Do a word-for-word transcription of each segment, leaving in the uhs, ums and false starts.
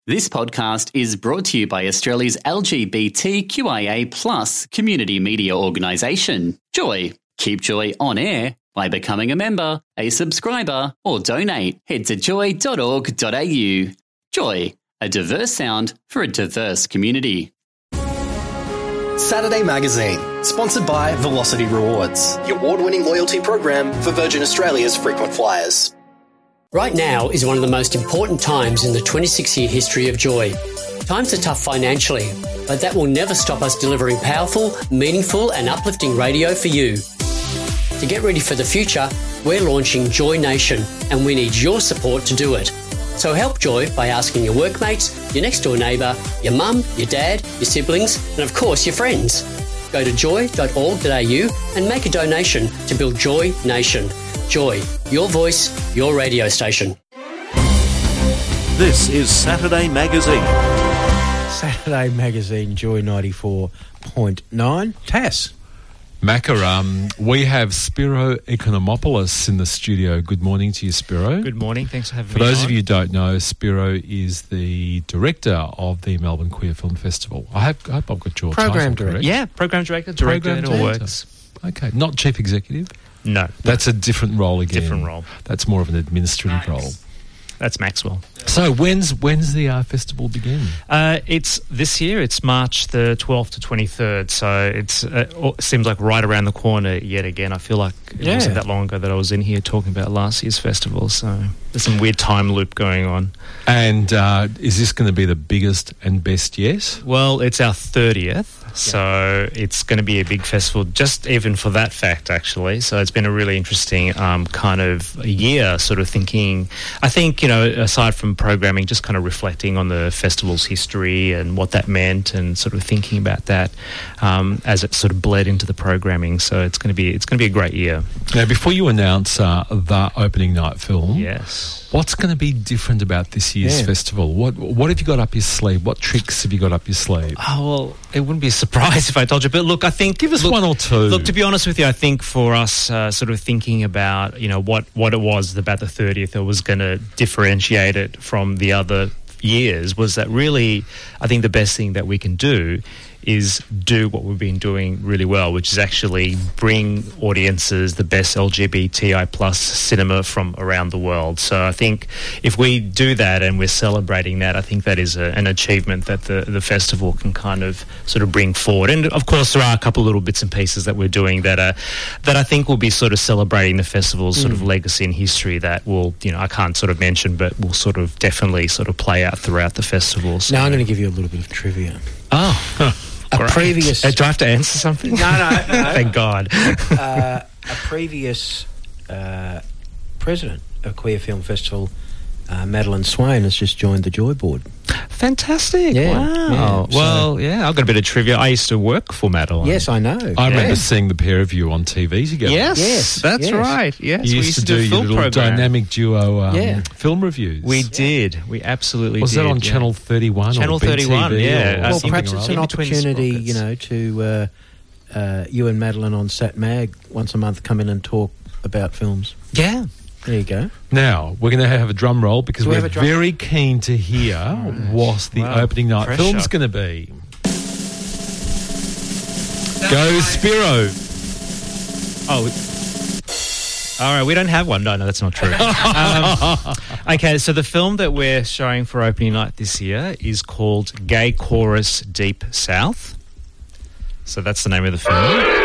This podcast is brought to you by Australia's L G B T Q I A plus community media organisation, Joy. Keep Joy on air by becoming a member, a subscriber, or donate. Head to joy dot org dot a u. Joy, a diverse sound for a diverse community. Saturday Magazine, sponsored by Velocity Rewards, the award-winning loyalty program for Virgin Australia's frequent flyers. Right now is one of the most important times in the twenty-six year history of Joy. Times are tough financially, but that will never stop us delivering powerful, meaningful and uplifting radio for you. To get ready for the future, we're launching Joy Nation, and we need your support to do it. So help Joy by asking your workmates, your next door neighbour, your mum, your dad, your siblings and of course your friends. Go to joy dot org dot a u and make a donation to build Joy Nation. Joy, your voice, your radio station. This is Saturday Magazine. Saturday Magazine, Joy ninety-four point nine. Tass. Macca, um, we have Spiro Economopoulos in the studio. Good morning to you, Spiro. Good morning. Thanks for having for me For those on. of you who don't know, Spiro is the director of the Melbourne Queer Film Festival. I hope, I hope I've got your Program title director. correct. Yeah, program director, director, Program it all director. works. Okay, not chief executive? No. That's a different role again. Different role. That's more of an administrative Nice. role. That's Maxwell. So when's when's the uh, festival begin? Uh, it's this year. It's March the twelfth to twenty-third. So it's uh, it seems like right around the corner yet again. I feel like it Yeah. wasn't that long ago that I was in here talking about last year's festival. So there's some weird time loop going on. And uh, is this going to be the biggest and best yet? Well, it's our thirtieth. So it's going to be a big festival, just even for that fact, actually. So it's been a really interesting um, kind of a year, sort of thinking. I think, you know, aside from programming, just kind of reflecting on the festival's history and what that meant, and sort of thinking about that um, as it sort of bled into the programming. So it's going to be it's going to be a great year. Now, before you announce uh, the opening night film, Yes. what's going to be different about this year's Yeah. festival? What what have you got up your sleeve? What tricks have you got up your sleeve? Oh, well, it wouldn't be a surprise if I told you. But look, I think... Give us look, one or two. Look, to be honest with you, I think for us uh, sort of thinking about, you know, what, what it was about the thirtieth that was going to differentiate it from the other years was that really, I think the best thing that we can do is do what we've been doing really well, which is actually bring audiences the best L G B T I plus cinema from around the world. So I think if we do that and we're celebrating that, I think that is a, an achievement that the, the festival can kind of sort of bring forward. And of course there are a couple of little bits and pieces that we're doing that are, that I think will be sort of celebrating the festival's sort of legacy and history that will, you know, I can't sort of mention, but will sort of definitely sort of play out throughout the festival. So. Now I'm going to give you a little bit of trivia. Oh, A great. previous... Uh, do I have to answer something? No, no, no. Thank God. uh, a previous uh, president of Queer Film Festival, uh, Madeline Swain, has just joined the Joy Board. Fantastic. Yeah, Wow. yeah, well, yeah, I've got a bit of trivia. I used to work for Madeline. Yes, I know. I remember Yeah. seeing the pair of you on T V together. Yes, Yes, that's yes. right. Yes, You we used, to do, a your film little program. dynamic duo um, Yeah. film reviews. We did. We absolutely Was did. that on yeah. Channel thirty-one Channel or B T V thirty-one, yeah. or Uh, Well, something perhaps or it's other? an In between opportunity, sprockets. you know, to uh, uh, you and Madeline on Sat Mag once a month come in and talk about films. Yeah. There you go. Now, we're going to have a drum roll because Do we we're have a drum- very keen to hear what the Wow. opening night Pressure. film's going to be. Go Spiro. Oh. All right, we don't have one. No, no, that's not true. um, okay, so the film that we're showing for opening night this year is called Gay Chorus Deep South. So that's the name of the film.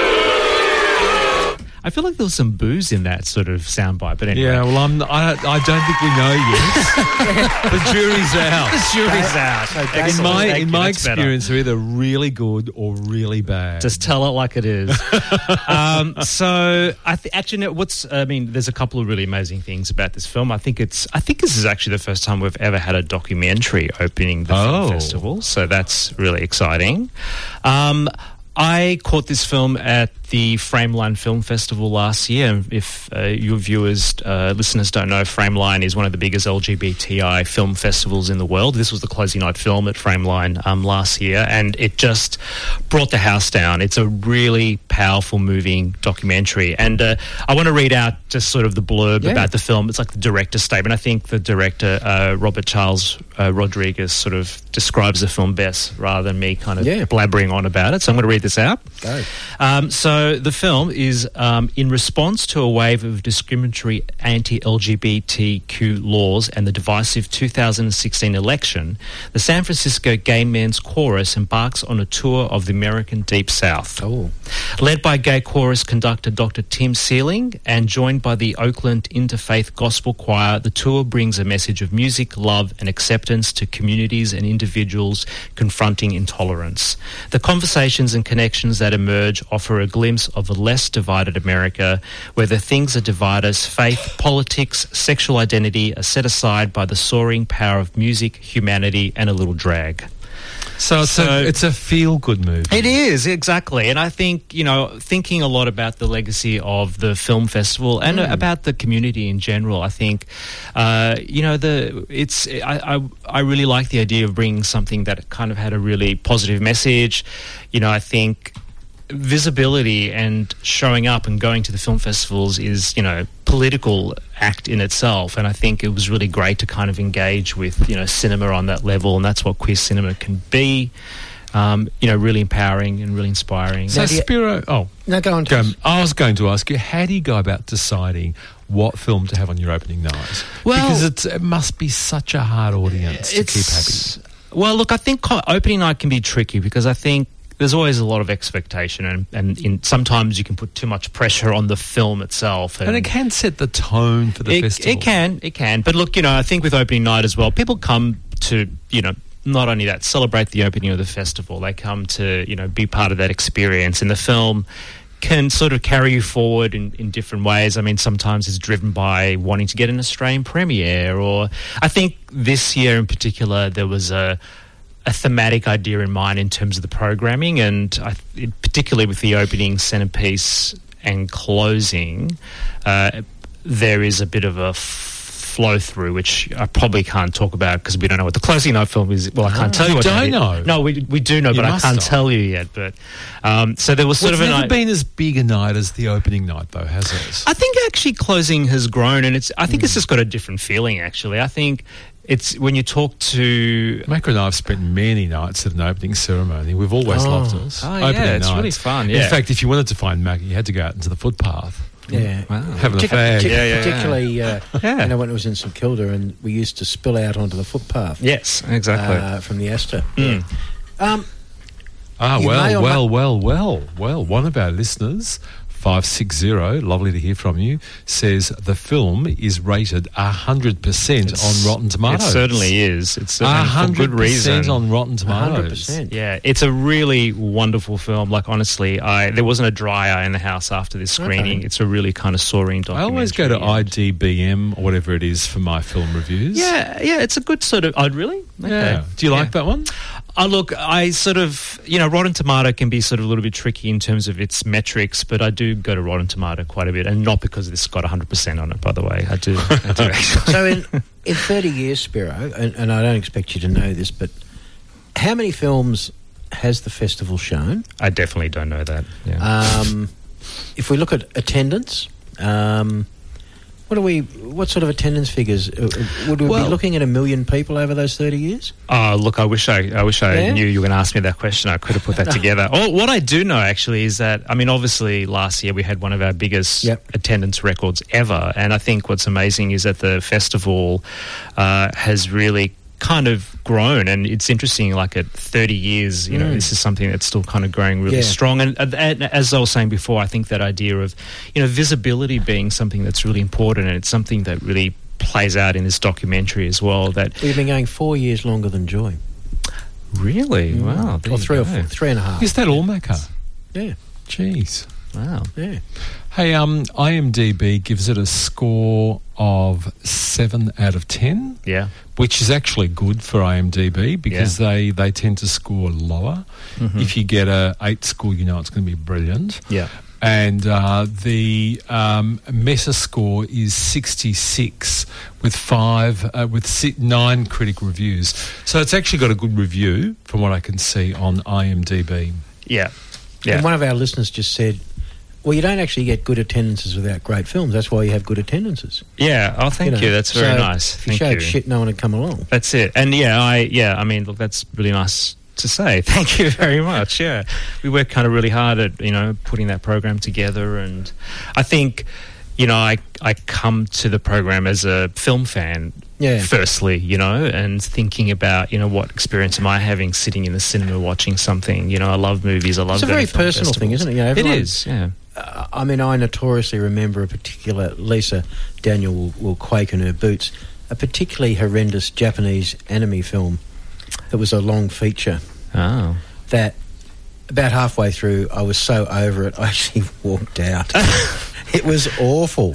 I feel like there was some booze in that sort of soundbite, but anyway. Yeah, well, I'm, I, I don't think we know yet. The jury's out. The jury's out. So In Excellent. my, Thank in you, my that's better. experience, they're either really good or really bad. Just tell it like it is. um, so, I th- actually, no, what's? I mean, there's a couple of really amazing things about this film. I think it's. I think this is actually the first time we've ever had a documentary opening the Oh. film festival. So that's really exciting. Um, I caught this film at the Frameline Film Festival last year. If uh, your viewers, uh, listeners don't know, Frameline is one of the biggest L G B T I film festivals in the world. This was the closing night film at Frameline um, last year, and it just brought the house down. It's a really powerful, moving documentary. And uh, I want to read out just sort of the blurb Yeah. about the film. It's like the director's statement. I think the director, uh, Robert Charles uh, Rodriguez, sort of describes the film best rather than me kind of Yeah. blabbering on about it. So I'm going to read this out. Go. Um, so the film is um, in response to a wave of discriminatory anti-L G B T Q laws and the divisive two thousand sixteen election, the San Francisco Gay Men's Chorus embarks on a tour of the American Deep South. Oh. Led by gay chorus conductor Doctor Tim Sealing and joined by the Oakland Interfaith Gospel Choir, the tour brings a message of music, love and acceptance to communities and individuals confronting intolerance. The conversations and connections that emerge offer a glimpse of a less divided America where the things that divide us, faith, politics, sexual identity, are set aside by the soaring power of music, humanity and a little drag. So it's So- a it's a feel good movie. It is, exactly. And I think, you know, thinking a lot about the legacy of the film festival and Mm. about the community in general, I think, uh, you know, the it's I, I, I really like the idea of bringing something that kind of had a really positive message. You know, I think visibility and showing up and going to the film festivals is, you know, political act in itself, and I think it was really great to kind of engage with, you know, cinema on that level, and that's what queer cinema can be. Um, you know, really empowering and really inspiring. So Now, do you- Spiro, oh, No, go on, go, Tess. I was going to ask you, how do you go about deciding what film to have on your opening night? Well- because it's, it must be such a hard audience to keep happy. Well, look, I think co- opening night can be tricky because I think there's always a lot of expectation, and, and in, sometimes you can put too much pressure on the film itself. And, And it can set the tone for the it, festival. it can, it can. But look, you know, I think with opening night as well, people come to, you know, not only that, celebrate the opening of the festival. They come to, you know, be part of that experience. And the film can sort of carry you forward in, in different ways. I mean, sometimes it's driven by wanting to get an Australian premiere, or I think this year in particular there was a a thematic idea in mind in terms of the programming, and I, it, particularly with the opening centerpiece and closing, uh, there is a bit of a f- flow through, which I probably can't talk about because we don't know what the closing night film is. Well, I can't tell you what don't that is. know? No, we we do know, You but I must can't know. tell you yet. But um, so there was sort Well, it's of an never i- been as big a night as the opening night, though, has it? I think actually closing has grown, and it's. I think it's just got a different feeling. Actually, I think it's when you talk to. Macca and I have spent many nights at an opening ceremony. We've always Oh. loved it. Oh, yeah, Opening it's really nights. fun, In yeah. fact, if you wanted to find Macca, you had to go out into the footpath. Yeah. Wow. Having a Partic- fag. partic- Yeah, yeah, yeah. particularly, uh, Yeah. you know, when it was in St Kilda and we used to spill out onto the footpath. Yes, exactly. Uh, from the Astor. Mm. Um, Ah, You may well, or well, well, well, well. One of our listeners, five six zero, lovely to hear from you, says the film is rated one hundred percent on Rotten Tomatoes. It certainly is. It's certainly for one good hundred reason. percent on Rotten one hundred Tomatoes. percent. Yeah, it's a really wonderful film. Like, honestly, I there wasn't a dry eye in the house after this screening. Okay. It's a really kind of soaring I documentary. always go to and- I D B M or whatever it is for my film reviews. Yeah, yeah, it's a good sort of. Oh, really? Yeah. Do you like Yeah. that one? Oh, look, I sort of, you know, Rotten Tomato can be sort of a little bit tricky in terms of its metrics, but I do go to Rotten Tomato quite a bit, and not because it's got one hundred percent on it, by the way. I do, I do actually. So in in thirty years, Spiro, and, and I don't expect you to know this, but how many films has the festival shown? I definitely don't know that. Yeah. Um, if we look at attendance, um, what are we? What sort of attendance figures uh, uh, would we Well- be looking at? A million people over those thirty years? Oh, look, I wish I, I wish I Yeah? knew you were going to ask me that question. I could have put that together. Oh, what I do know actually is that, I mean, obviously last year we had one of our biggest Yep. attendance records ever, and I think what's amazing is that the festival uh, has really kind of grown, and it's interesting, like at thirty years, you know, Mm. this is something that's still kind of growing really Yeah. strong. And, and as I was saying before, I think that idea of, you know, visibility being something that's really important, and it's something that really plays out in this documentary as well. That We've been going four years longer than Joy. really, wow, there or you three or go. four, three and a half. Is that all, Macca? Yeah, Jeez. Wow. yeah. Hey, um, I M D B gives it a score of seven out of ten, Yeah. which is actually good for I M D B because Yeah. they, they tend to score lower. Mhm. If you get a eight score, you know it's going to be brilliant. Yeah. and uh, the um, Metascore is sixty-six with five uh, with si- nine critic reviews. So it's actually got a good review from what I can see on IMDb. Yeah, yeah. And one of our listeners just said, well, you don't actually get good attendances without great films. That's why you have good attendances. Yeah. Oh, thank you. know. you. That's very So nice. If you Thank showed you. shit, no one would come along. That's it. And yeah, I yeah, I mean, look, that's really nice to say. Thank you very much. Yeah, we work kind of really hard at you know putting that program together, and I think you know I I come to the program as a film fan. Yeah. Firstly, you know, and thinking about, you know, what experience am I having sitting in the cinema watching something? You know, I love movies. I love It's a going very to film personal thing, festivals. isn't it? You know, It everyone- is, yeah. Uh, I mean, I notoriously remember a particular, Lisa Daniel will, will quake in her boots, a particularly horrendous Japanese anime film that was a long feature Oh. that about halfway through I was so over it I actually walked out. It was awful.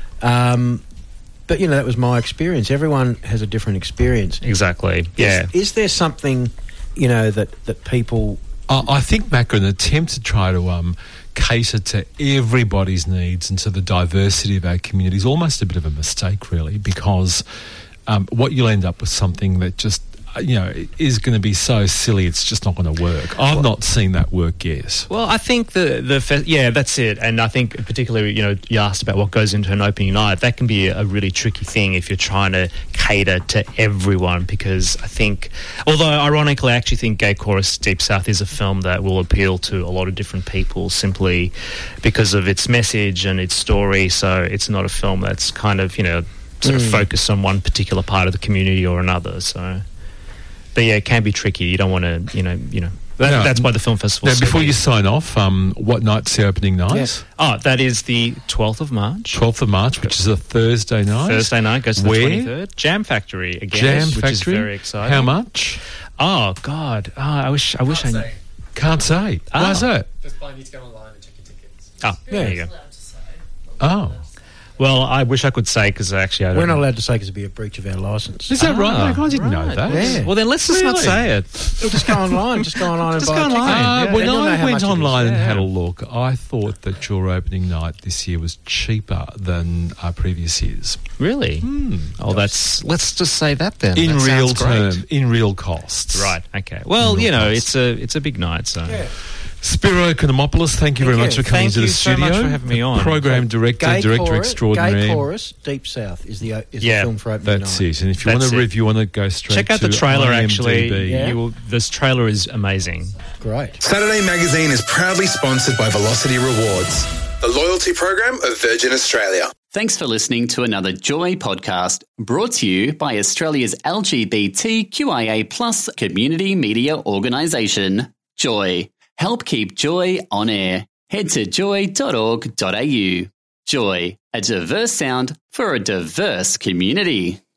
Um, but, you know, that was my experience. Everyone has a different experience. Exactly, yeah. Is, is there something, you know, that, that people... I I think, Macca, an attempt to try to um, cater to everybody's needs and to the diversity of our community is almost a bit of a mistake, really, because um, what you'll end up with something that just, uh, you know, is going to be so silly it's just not going to work. I've not seen that work yet. Well, I think the the fe- yeah, that's it. And I think particularly, you know, you asked about what goes into an opening night. That can be a really tricky thing if you're trying to cater to everyone, because I think, although ironically, I actually think Gay Chorus Deep South is a film that will appeal to a lot of different people simply because of its message and its story. So it's not a film that's kind of, you know, sort of focused on one particular part of the community or another. So. But yeah, it can be tricky. You don't want to, you know, you know. That, Now- that's why the film festival. Now, is so before big. you sign off, um, what night's the opening night? Yes. Oh, that is the twelfth of March. twelfth of March, which is a Thursday night. Thursday night goes to the Where? twenty-third. Jam Factory again, Jam which Factory. is very exciting. How much? Oh God! Oh, I wish. I wish I knew. Can't say. Oh. Why is that? Just buy need to go online and check your tickets. Oh, there you go. Oh. Well, I wish I could say because actually I don't We're not know. allowed to say because it'd be a breach of our licence. Is that Ah, right? I didn't know right. that. Yeah. Well, then let's just not Really? say it. Well, just go online. Just go online and Just buy go a ticket. online. Uh, Yeah. when Then you'll know I how went much it is. online and Yeah. had a look, I thought that your opening night this year was cheaper than our previous years. Really? Oh, that's. Let's just say that then. In That real sounds great. term, in real costs. Right. Okay. Well, Real you know, costs. it's a it's a big night. So. Yeah. Spiro Economopoulos, thank you very Thank much you. for coming Thank to you the so studio. much for having me on. Program director, Gay director Chorus, extraordinary. Gay Chorus Deep South is the, o- is Yeah, the film for opening That's night. it. And if you That's want to it. review on it, go straight Check out to the trailer. I M D B. Actually, Yeah. you will, this trailer is amazing. Great. Saturday Magazine is proudly sponsored by Velocity Rewards, the loyalty program of Virgin Australia. Thanks for listening to another Joy podcast brought to you by Australia's L G B T Q I A plus community media organisation, Joy. Help keep Joy on air. Head to joy dot org dot a u. Joy, a diverse sound for a diverse community.